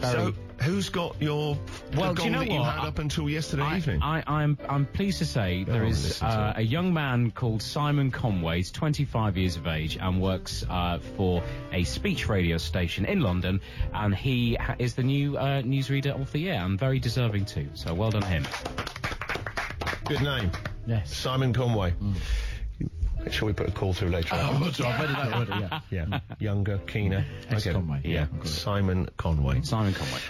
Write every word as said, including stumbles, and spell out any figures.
So, who's got your well, the do you know goal that what? you had up until yesterday I, evening? I, I'm I'm pleased to say there Oh, is listen to uh, it. a young man called Simon Conway. He's twenty-five years of age and works uh, for a speech radio station in London, and he ha- is the new uh, newsreader of the year, and very deserving too. So well done him. Good name. Yes. Simon Conway. Mm. Shall we put a call through later on? Oh, that's right. I've read that already, yeah. Yeah. Younger, keener. Ex Conway. Yeah. yeah. Simon Conway. Simon Conway.